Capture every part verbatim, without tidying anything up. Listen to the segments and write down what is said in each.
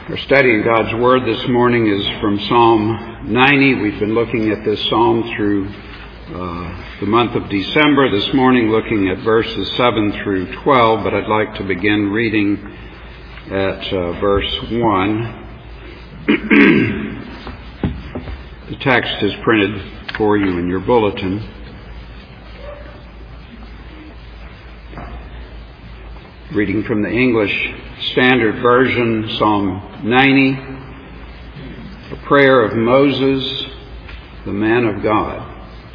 Our study in God's Word this morning is from Psalm ninety. We've been looking at this psalm through uh, the month of December. This morning looking at verses seven through twelve, but I'd like to begin reading at uh, verse one. The text is printed for you in your bulletin. Reading from the English Standard Version, Psalm ninety, a prayer of Moses, the man of God.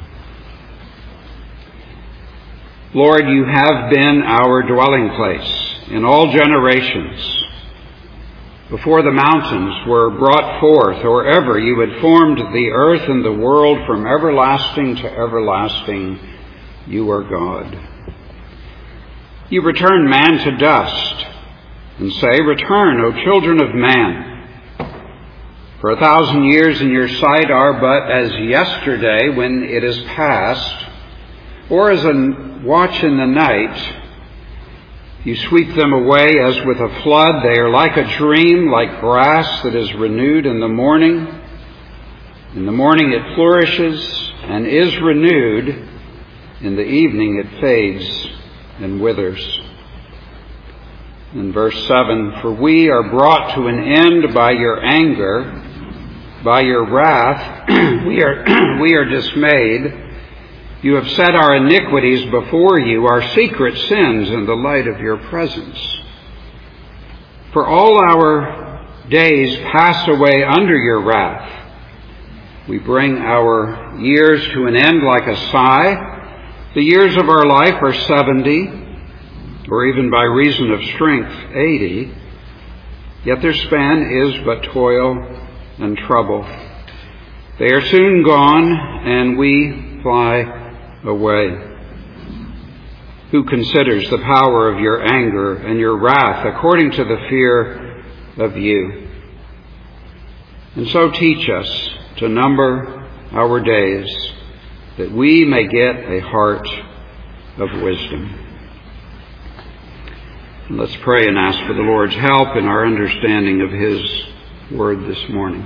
Lord, you have been our dwelling place in all generations. Before the mountains were brought forth, or ever you had formed the earth and the world, from everlasting to everlasting, you are God. You return man to dust, and say, Return, O children of man. For a thousand years in your sight are but as yesterday when it is past, or as a watch in the night. You sweep them away as with a flood. They are like a dream, like grass that is renewed in the morning. In the morning it flourishes and is renewed. In the evening it fades and withers. In verse seven, For we are brought to an end by your anger, by your wrath, we are we are dismayed. You have set our iniquities before you, our secret sins in the light of your presence. For all our days pass away under your wrath. We bring our years to an end like a sigh. The years of our life are seventy, or even by reason of strength, eighty, yet their span is but toil and trouble. They are soon gone, and we fly away. Who considers the power of your anger and your wrath according to the fear of you? And so teach us to number our days, that we may get a heart of wisdom. Let's pray and ask for the Lord's help in our understanding of His Word this morning.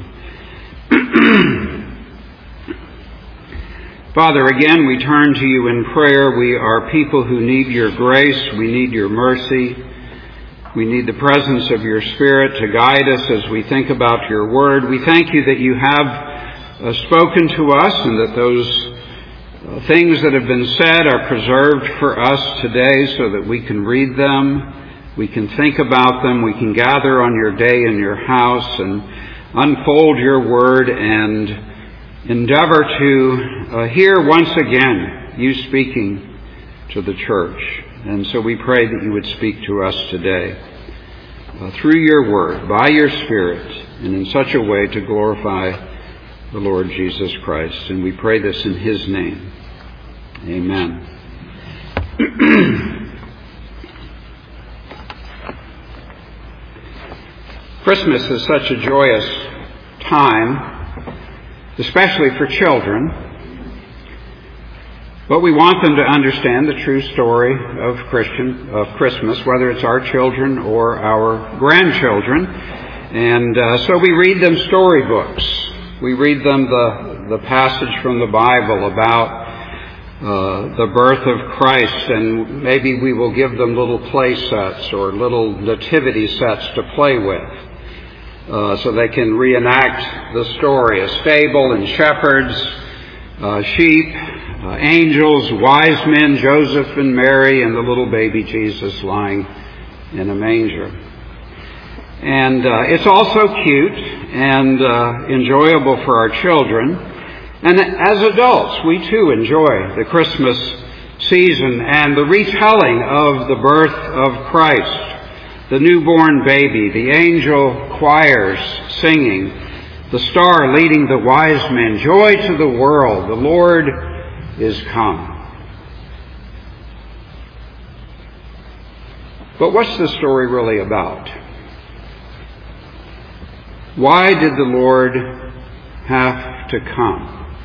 Father, again we turn to you in prayer. We are people who need your grace. We need your mercy. We need the presence of your Spirit to guide us as we think about your Word. We thank you that you have uh, spoken to us, and that those uh, things that have been said are preserved for us today so that we can read them. We can think about them. We can gather on your day in your house and unfold your word and endeavor to uh, hear once again you speaking to the church. And so we pray that you would speak to us today uh, through your word, by your Spirit, and in such a way to glorify the Lord Jesus Christ. And we pray this in his name. Amen. Christmas is such a joyous time, especially for children. But we want them to understand the true story of Christian of Christmas, whether it's our children or our grandchildren. And uh, so we read them storybooks. We read them the, the passage from the Bible about uh, the birth of Christ, and maybe we will give them little play sets or little nativity sets to play with. Uh, so they can reenact the story. A stable and shepherds, uh, sheep, uh, angels, wise men, Joseph and Mary, and the little baby Jesus lying in a manger. And uh, it's also cute and uh, enjoyable for our children. And as adults, we too enjoy the Christmas season and the retelling of the birth of Christ. The newborn baby, the angel choirs singing, the star leading the wise men, joy to the world, the Lord is come. But what's the story really about? Why did the Lord have to come?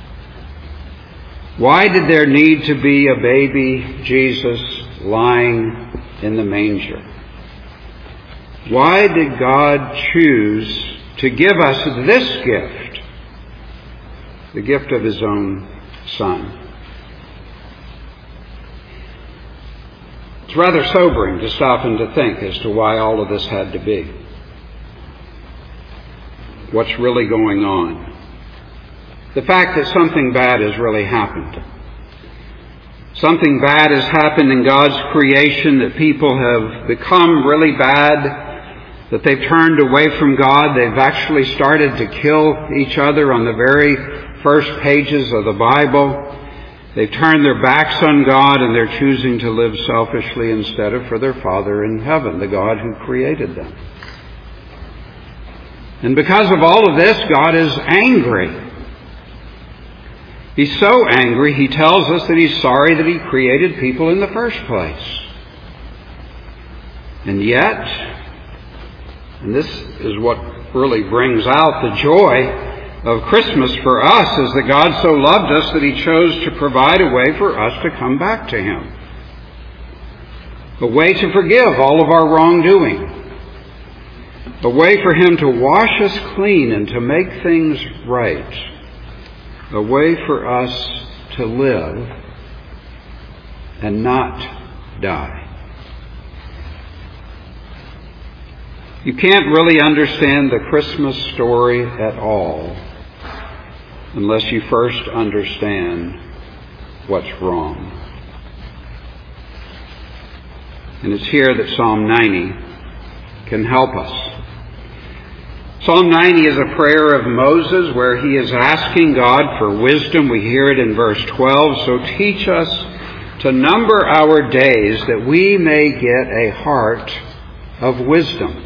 Why did there need to be a baby Jesus lying in the manger? Why did God choose to give us this gift, the gift of His own Son? It's rather sobering to stop and to think as to why all of this had to be. What's really going on? The fact that something bad has really happened. Something bad has happened in God's creation, that people have become really bad, that they've turned away from God. They've actually started to kill each other on the very first pages of the Bible. They've turned their backs on God, and they're choosing to live selfishly instead of for their Father in heaven, the God who created them. And because of all of this, God is angry. He's so angry, He tells us that He's sorry that He created people in the first place. And yet, and this is what really brings out the joy of Christmas for us, is that God so loved us that He chose to provide a way for us to come back to Him. A way to forgive all of our wrongdoing. A way for Him to wash us clean and to make things right. A way for us to live and not die. You can't really understand the Christmas story at all unless you first understand what's wrong. And it's here that Psalm ninety can help us. Psalm ninety is a prayer of Moses where he is asking God for wisdom. We hear it in verse twelve. So teach us to number our days that we may get a heart of wisdom.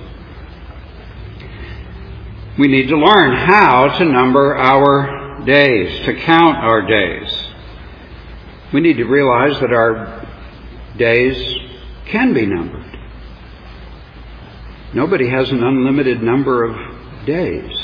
We need to learn how to number our days, to count our days. We need to realize that our days can be numbered. Nobody has an unlimited number of days.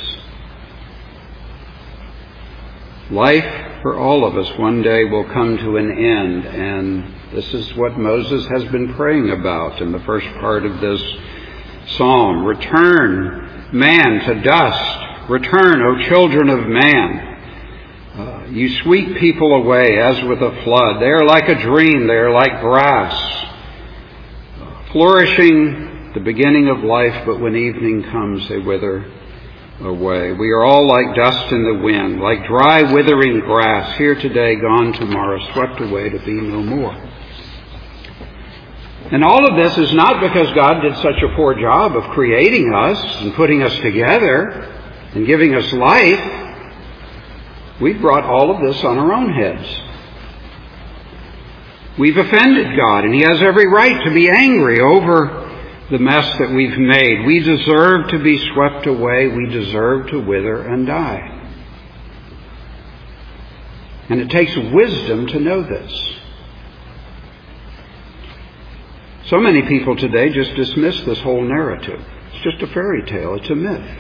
Life for all of us one day will come to an end, and this is what Moses has been praying about in the first part of this psalm. Return, man, to dust. Return, O children of man. Uh, you sweep people away as with a flood. They are like a dream. They are like grass, flourishing the beginning of life, but when evening comes, they wither away. We are all like dust in the wind, like dry, withering grass, here today, gone tomorrow, swept away to be no more. And all of this is not because God did such a poor job of creating us and putting us together and giving us life. We've brought all of this on our own heads. We've offended God, and He has every right to be angry over the mess that we've made. We deserve to be swept away. We deserve to wither and die. And it takes wisdom to know this. So many people today just dismiss this whole narrative. It's just a fairy tale. It's a myth.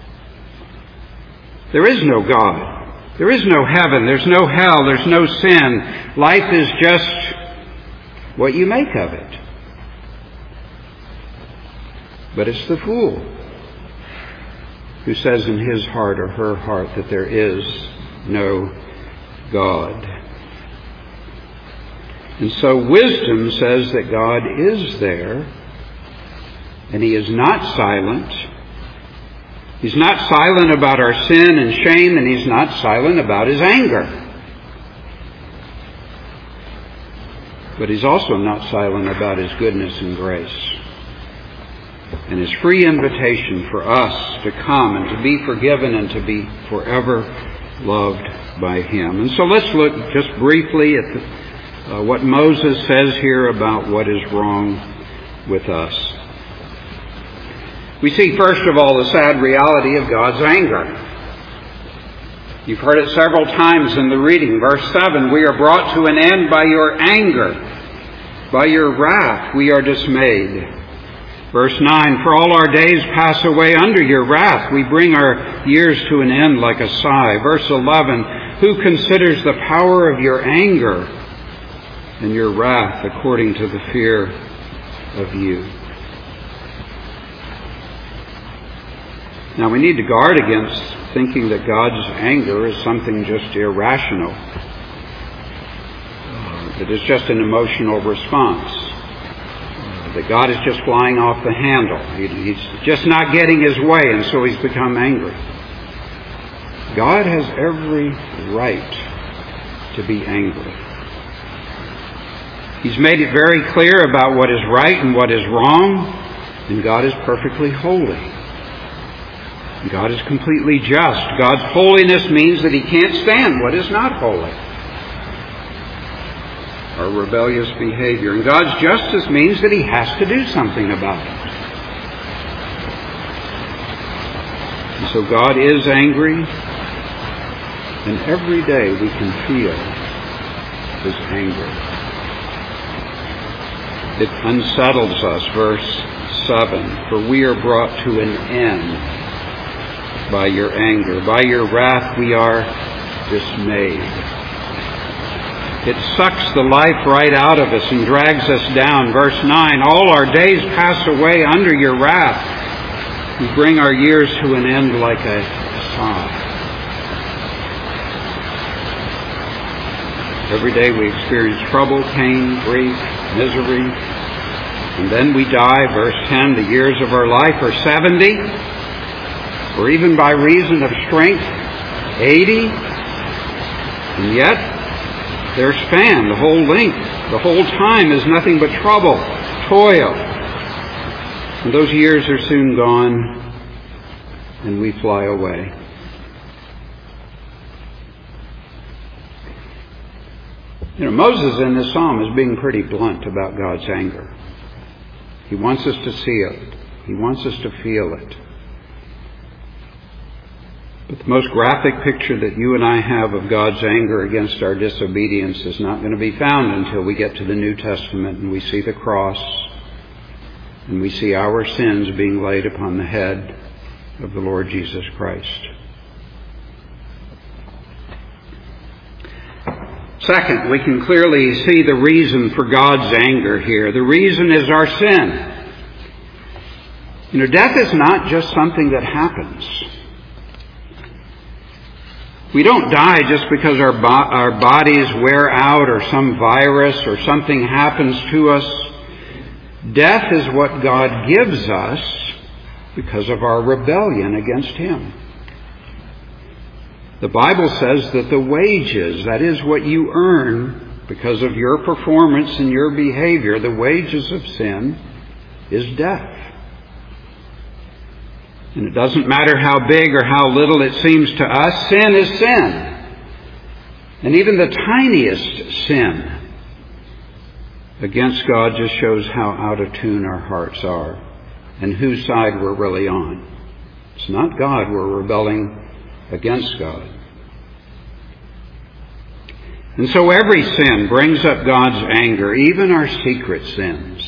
There is no God. There is no heaven. There's no hell. There's no sin. Life is just what you make of it. But it's the fool who says in his heart or her heart that there is no God. And so wisdom says that God is there, and He is not silent. He's not silent about our sin and shame, and He's not silent about His anger. But He's also not silent about His goodness and grace, and His free invitation for us to come and to be forgiven and to be forever loved by Him. And so let's look just briefly at the Uh, what Moses says here about what is wrong with us. We see, first of all, the sad reality of God's anger. You've heard it several times in the reading. Verse seven, we are brought to an end by your anger. By your wrath we are dismayed. Verse nine, for all our days pass away under your wrath. We bring our years to an end like a sigh. Verse eleven, who considers the power of your anger and your wrath according to the fear of you? Now, we need to guard against thinking that God's anger is something just irrational, uh, that it's just an emotional response, uh, that God is just flying off the handle. He, he's just not getting his way, and so he's become angry. God has every right to be angry. He's made it very clear about what is right and what is wrong, and God is perfectly holy. God is completely just. God's holiness means that he can't stand what is not holy, our rebellious behavior. And God's justice means that he has to do something about it. And so God is angry, and every day we can feel his anger. It unsettles us, verse seven, for we are brought to an end by your anger. By your wrath we are dismayed. It sucks the life right out of us and drags us down. Verse nine, all our days pass away under your wrath. You bring our years to an end like a sigh. Every day we experience trouble, pain, grief, misery, and then we die. Verse ten, the years of our life are seventy, or even by reason of strength, eighty, and yet they're spanned the whole length. The whole time is nothing but trouble, toil. And those years are soon gone, and we fly away. You know, Moses in this psalm is being pretty blunt about God's anger. He wants us to see it. He wants us to feel it. But the most graphic picture that you and I have of God's anger against our disobedience is not going to be found until we get to the New Testament and we see the cross and we see our sins being laid upon the head of the Lord Jesus Christ. Second, we can clearly see the reason for God's anger here. The reason is our sin. You know, death is not just something that happens. We don't die just because our, bo- our bodies wear out or some virus or something happens to us. Death is what God gives us because of our rebellion against him. The Bible says that the wages, that is what you earn because of your performance and your behavior, the wages of sin is death. And it doesn't matter how big or how little it seems to us, sin is sin. And even the tiniest sin against God just shows how out of tune our hearts are and whose side we're really on. It's not God we're rebelling against God. And so every sin brings up God's anger, even our secret sins.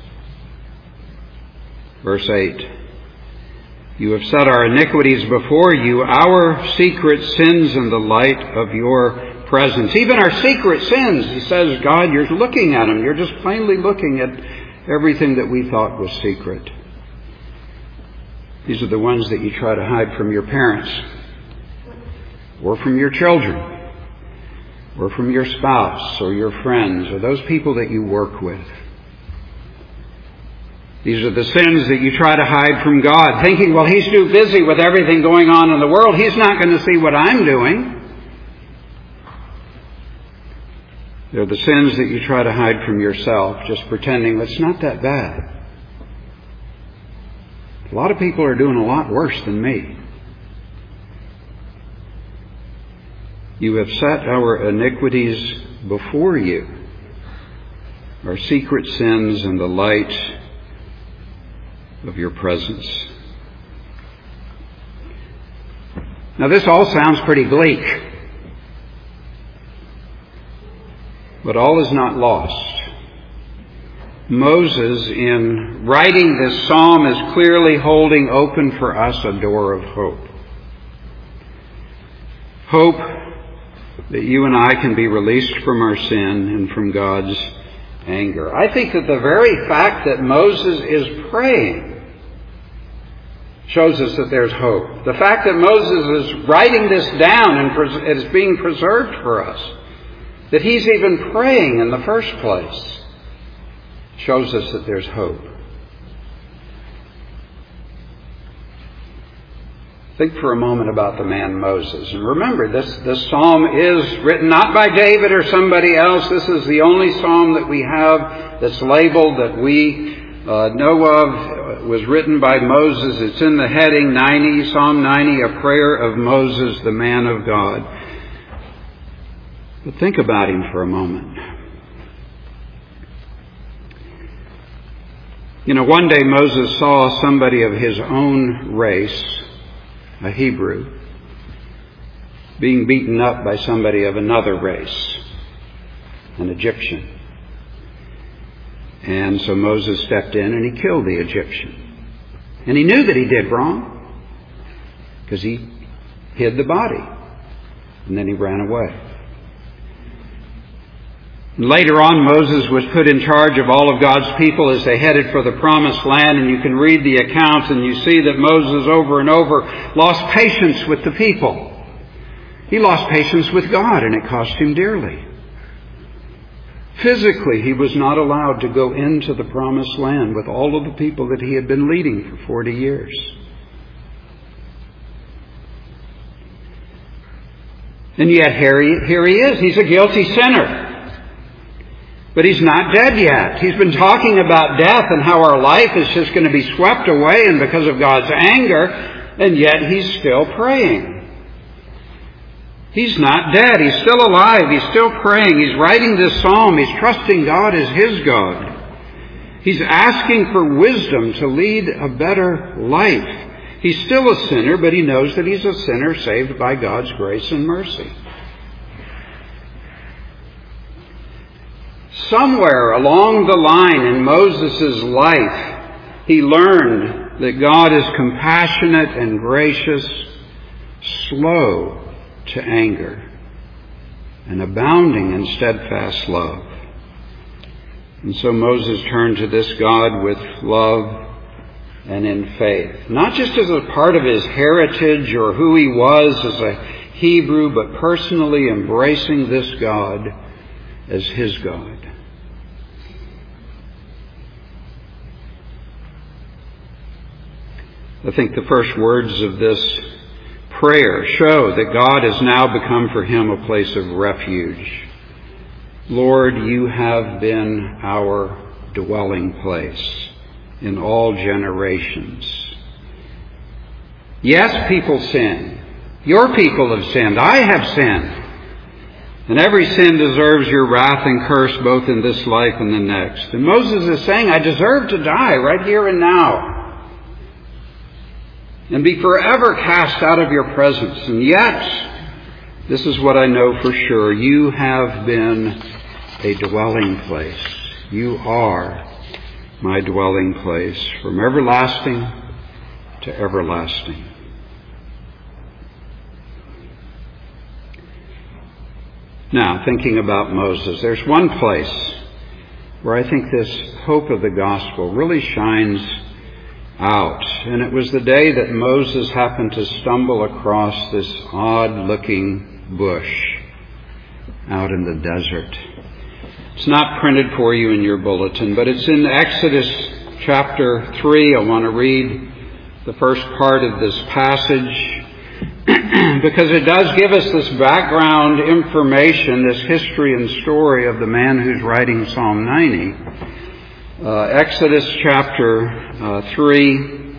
Verse eight, you have set our iniquities before you, our secret sins in the light of your presence. Even our secret sins, he says, God, you're looking at them. You're just plainly looking at everything that we thought was secret. These are the ones that you try to hide from your parents, or from your children, or from your spouse, or your friends, or those people that you work with. These are the sins that you try to hide from God, thinking, well, he's too busy with everything going on in the world. He's not going to see what I'm doing. They're the sins that you try to hide from yourself, just pretending it's not that bad. A lot of people are doing a lot worse than me. You have set our iniquities before you, our secret sins in the light of your presence. Now this all sounds pretty bleak, but all is not lost. Moses, in writing this psalm, is clearly holding open for us a door of hope. Hope that you and I can be released from our sin and from God's anger. I think that the very fact that Moses is praying shows us that there's hope. The fact that Moses is writing this down and it is being preserved for us, that he's even praying in the first place, shows us that there's hope. Think for a moment about the man Moses. And remember, this, this psalm is written not by David or somebody else. This is the only psalm that we have that's labeled, that we uh, know of. It was written by Moses. It's in the heading ninety, Psalm ninety, a prayer of Moses, the man of God. But think about him for a moment. You know, one day Moses saw somebody of his own race, a Hebrew, being beaten up by somebody of another race, an Egyptian. And so Moses stepped in and he killed the Egyptian. And he knew that he did wrong, because he hid the body. And then he ran away. And later on, Moses was put in charge of all of God's people as they headed for the promised land. And you can read the accounts and you see that Moses over and over lost patience with the people. He lost patience with God, and it cost him dearly. Physically, he was not allowed to go into the promised land with all of the people that he had been leading for forty years. And yet here he, here he is. He's a guilty sinner. But he's not dead yet. He's been talking about death and how our life is just going to be swept away and because of God's anger, and yet he's still praying. He's not dead. He's still alive. He's still praying. He's writing this psalm. He's trusting God as his God. He's asking for wisdom to lead a better life. He's still a sinner, but he knows that he's a sinner saved by God's grace and mercy. Somewhere along the line in Moses' life, he learned that God is compassionate and gracious, slow to anger, and abounding in steadfast love. And so Moses turned to this God with love and in faith, not just as a part of his heritage or who he was as a Hebrew, but personally embracing this God as his God. I think the first words of this prayer show that God has now become for him a place of refuge. Lord, you have been our dwelling place in all generations. Yes, people sin. Your people have sinned. I have sinned. And every sin deserves your wrath and curse both in this life and the next. And Moses is saying, I deserve to die right here and now, and be forever cast out of your presence. And yet, this is what I know for sure. You have been a dwelling place. You are my dwelling place from everlasting to everlasting. Now, thinking about Moses, there's one place where I think this hope of the gospel really shines out. And it was the day that Moses happened to stumble across this odd-looking bush out in the desert. It's not printed for you in your bulletin, but it's in Exodus chapter three. I want to read the first part of this passage because it does give us this background information, this history and story of the man who's writing Psalm ninety. Uh, Exodus chapter uh, three.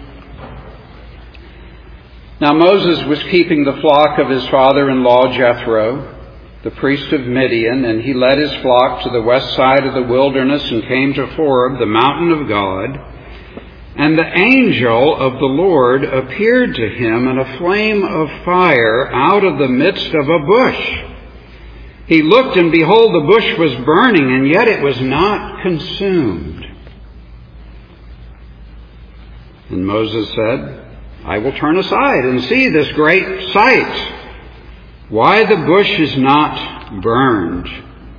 Now Moses was keeping the flock of his father-in-law Jethro, the priest of Midian, and he led his flock to the west side of the wilderness and came to Horeb, the mountain of God. And the angel of the Lord appeared to him in a flame of fire out of the midst of a bush. He looked, and behold, the bush was burning, and yet it was not consumed. And Moses said, I will turn aside and see this great sight, why the bush is not burned.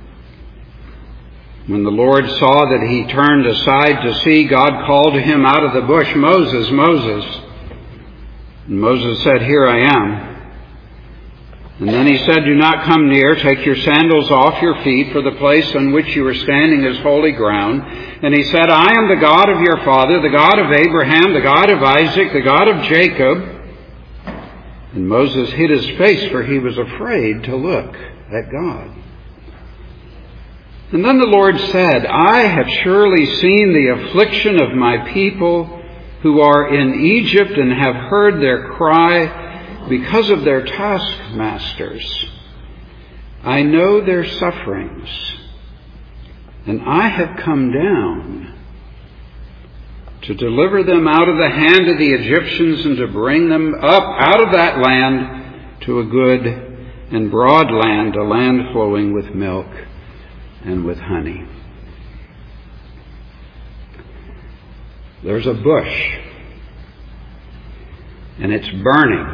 When the Lord saw that he turned aside to see, God called to him out of the bush, Moses, Moses. And Moses said, "Here I am." And then he said, "Do not come near. Take your sandals off your feet, for the place on which you are standing is holy ground." And he said, "I am the God of your father, the God of Abraham, the God of Isaac, the God of Jacob." And Moses hid his face, for he was afraid to look at God. And then the Lord said, "I have surely seen the affliction of my people who are in Egypt, and have heard their cry because of their taskmasters. I know their sufferings, and I have come down to deliver them out of the hand of the Egyptians, and to bring them up out of that land to a good and broad land, a land flowing with milk and with honey." There's a bush, and it's burning.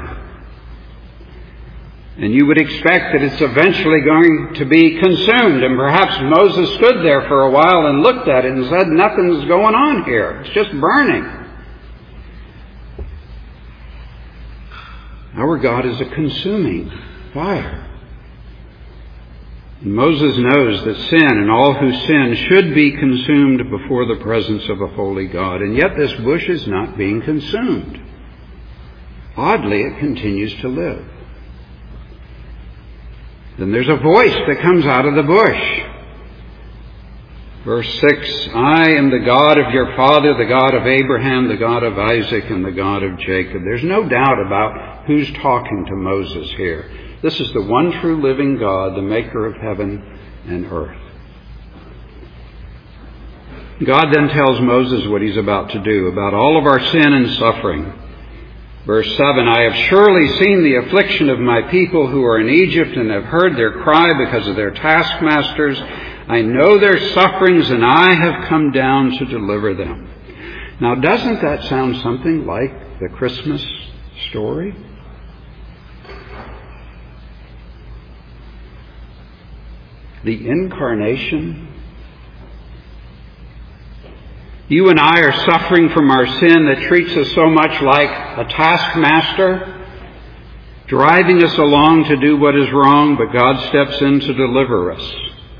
And you would expect that it's eventually going to be consumed. And perhaps Moses stood there for a while and looked at it and said, "Nothing's going on here. It's just burning." Our God is a consuming fire. And Moses knows that sin and all who sin should be consumed before the presence of a holy God. And yet this bush is not being consumed. Oddly, it continues to live. Then there's a voice that comes out of the bush. Verse six, "I am the God of your father, the God of Abraham, the God of Isaac, and the God of Jacob." There's no doubt about who's talking to Moses here. This is the one true living God, the maker of heaven and earth. God then tells Moses what he's about to do about all of our sin and suffering. Verse seven, "I have surely seen the affliction of my people who are in Egypt, and have heard their cry because of their taskmasters. I know their sufferings, and I have come down to deliver them." Now, doesn't that sound something like the Christmas story? The incarnation. You and I are suffering from our sin that treats us so much like a taskmaster, driving us along to do what is wrong, but God steps in to deliver us.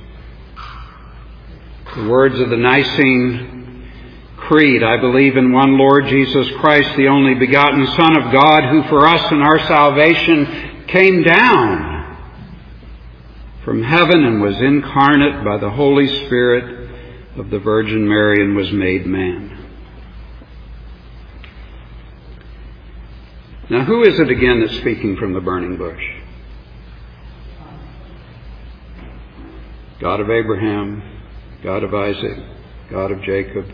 The words of the Nicene Creed, "I believe in one Lord Jesus Christ, the only begotten Son of God, who for us in our salvation came down from heaven and was incarnate by the Holy Spirit of the Virgin Mary and was made man." Now, who is it again that's speaking from the burning bush? God of Abraham, God of Isaac, God of Jacob.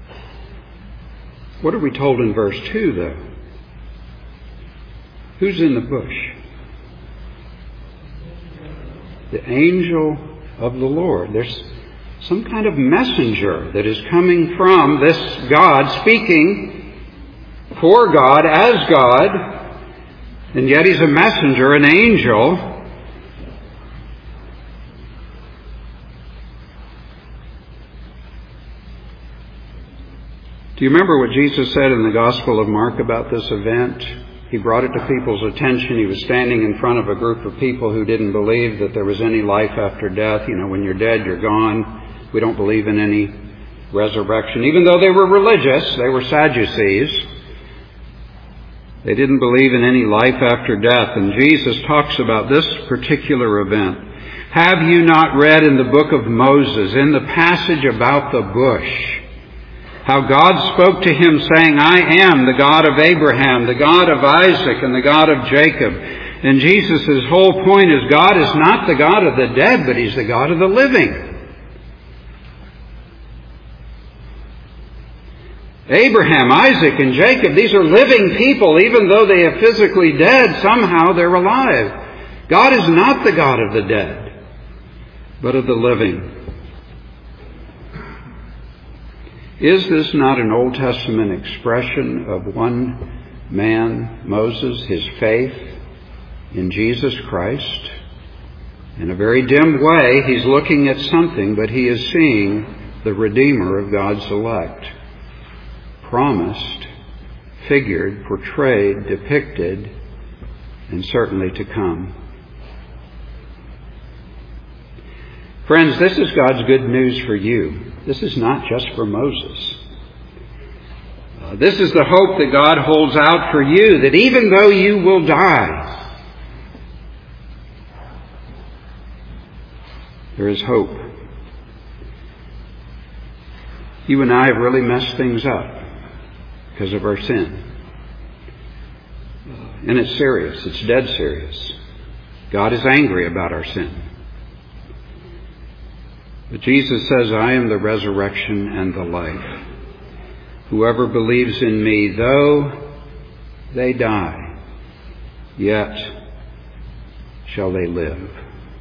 What are we told in verse two, though? Who's in the bush? The angel of the Lord. There's some kind of messenger that is coming from this God, speaking for God, as God, and yet he's a messenger, an angel. Do you remember what Jesus said in the Gospel of Mark about this event? He brought it to people's attention. He was standing in front of a group of people who didn't believe that there was any life after death. You know, when you're dead, you're gone. We don't believe in any resurrection. Even though they were religious, they were Sadducees. They didn't believe in any life after death. And Jesus talks about this particular event. "Have you not read in the book of Moses, in the passage about the bush, how God spoke to him saying, 'I am the God of Abraham, the God of Isaac, and the God of Jacob'?" And Jesus' whole point is God is not the God of the dead, but he's the God of the living. Abraham, Isaac, and Jacob, these are living people. Even though they are physically dead, somehow they're alive. God is not the God of the dead, but of the living. Is this not an Old Testament expression of one man, Moses, his faith in Jesus Christ? In a very dim way, he's looking at something, but he is seeing the Redeemer of God's elect, promised, figured, portrayed, depicted, and certainly to come. Friends, this is God's good news for you. This is not just for Moses. Uh, this is the hope that God holds out for you, that even though you will die, there is hope. You and I have really messed things up because of our sin. And it's serious. It's dead serious. God is angry about our sin. But Jesus says, I am the resurrection and the life. Whoever believes in me, though they die, yet shall they live.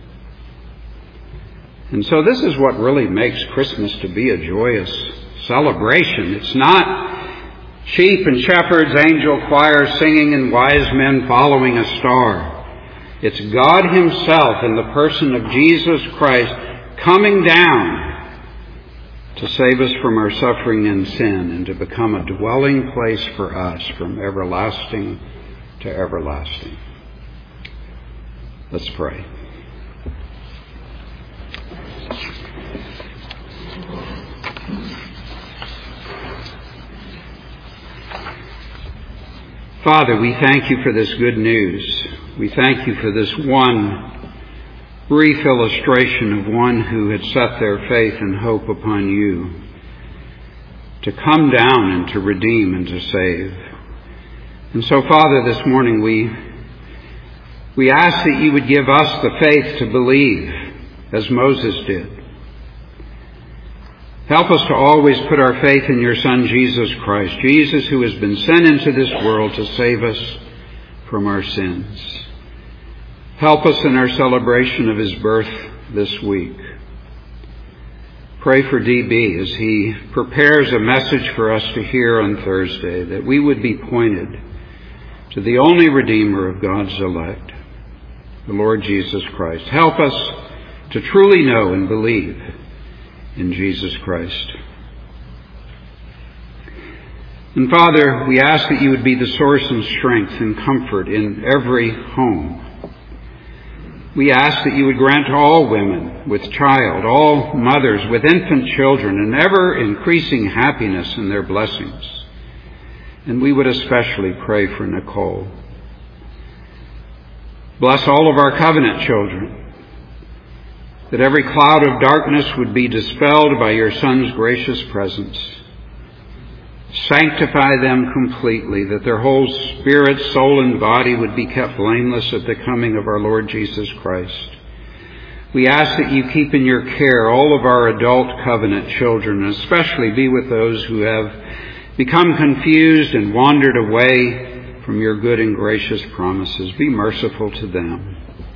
And so this is what really makes Christmas to be a joyous celebration. It's not sheep and shepherds, angel choirs singing, and wise men following a star. It's God Himself in the person of Jesus Christ coming down to save us from our suffering and sin and to become a dwelling place for us from everlasting to everlasting. Let's pray. Father, we thank you for this good news. We thank you for this one brief illustration of one who had set their faith and hope upon you to come down and to redeem and to save. And so, Father, this morning we we ask that you would give us the faith to believe as Moses did. Help us to always put our faith in your Son, Jesus Christ, Jesus who has been sent into this world to save us from our sins. Help us in our celebration of his birth this week. Pray for D B as he prepares a message for us to hear on Thursday, that we would be pointed to the only Redeemer of God's elect, the Lord Jesus Christ. Help us to truly know and believe in Jesus Christ. And Father, we ask that you would be the source and strength and comfort in every home. We ask that you would grant all women with child, all mothers with infant children, an ever-increasing happiness in their blessings. And we would especially pray for Nicole. Bless all of our covenant children, that every cloud of darkness would be dispelled by your Son's gracious presence. Sanctify them completely, that their whole spirit, soul, and body would be kept blameless at the coming of our Lord Jesus Christ. We ask that you keep in your care all of our adult covenant children, and especially be with those who have become confused and wandered away from your good and gracious promises. Be merciful to them.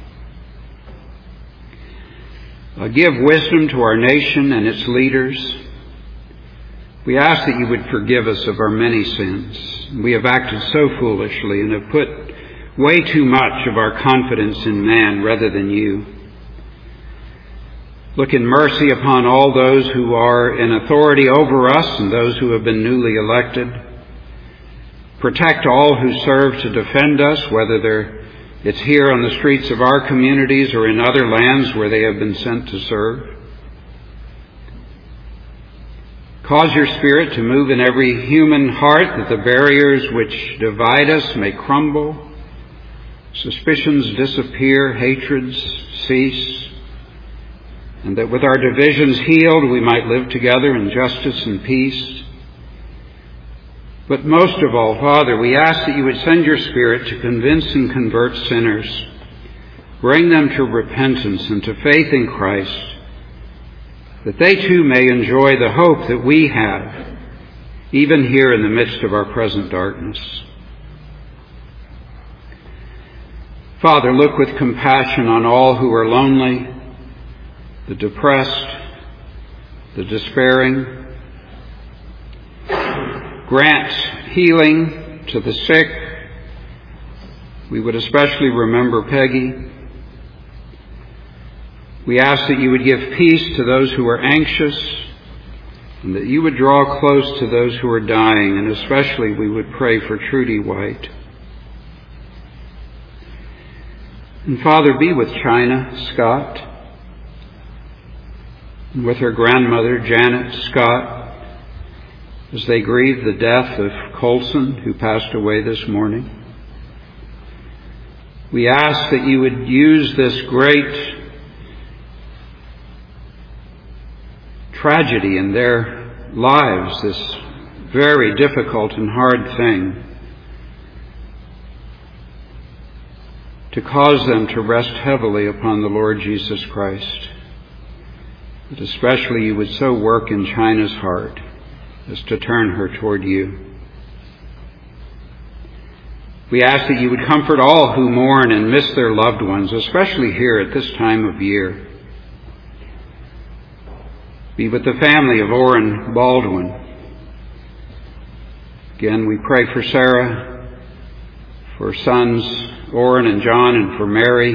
Uh, give wisdom to our nation and its leaders. We ask that you would forgive us of our many sins. We have acted so foolishly and have put way too much of our confidence in man rather than you. Look in mercy upon all those who are in authority over us and those who have been newly elected. Protect all who serve to defend us, whether they're, it's here on the streets of our communities or in other lands where they have been sent to serve. Cause your Spirit to move in every human heart, that the barriers which divide us may crumble, suspicions disappear, hatreds cease, and that with our divisions healed we might live together in justice and peace. But most of all, Father, we ask that you would send your Spirit to convince and convert sinners, bring them to repentance and to faith in Christ, that they too may enjoy the hope that we have, even here in the midst of our present darkness. Father, look with compassion on all who are lonely, the depressed, the despairing. Grant healing to the sick. We would especially remember Peggy. We ask that you would give peace to those who are anxious, and that you would draw close to those who are dying, and especially we would pray for Trudy White. And Father, be with China Scott, and with her grandmother, Janet Scott, as they grieve the death of Colson, who passed away this morning. We ask that you would use this great tragedy in their lives, this very difficult and hard thing, to cause them to rest heavily upon the Lord Jesus Christ. That especially you would so work in China's heart as to turn her toward you. We ask that you would comfort all who mourn and miss their loved ones, especially here at this time of year. Be with the family of Orrin Baldwin. Again, we pray for Sarah, for sons Orrin and John, and for Mary.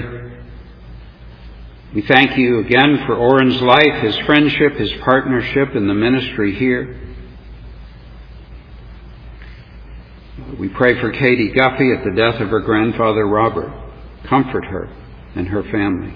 We thank you again for Orrin's life, his friendship, his partnership in the ministry here. We pray for Katie Guffey at the death of her grandfather, Robert. Comfort her and her family.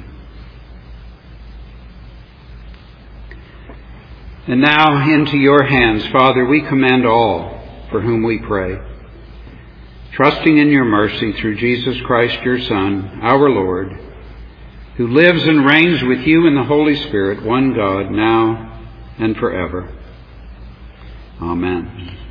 And now into your hands, Father, we commend all for whom we pray, trusting in your mercy through Jesus Christ, your Son, our Lord, who lives and reigns with you in the Holy Spirit, one God, now and forever. Amen.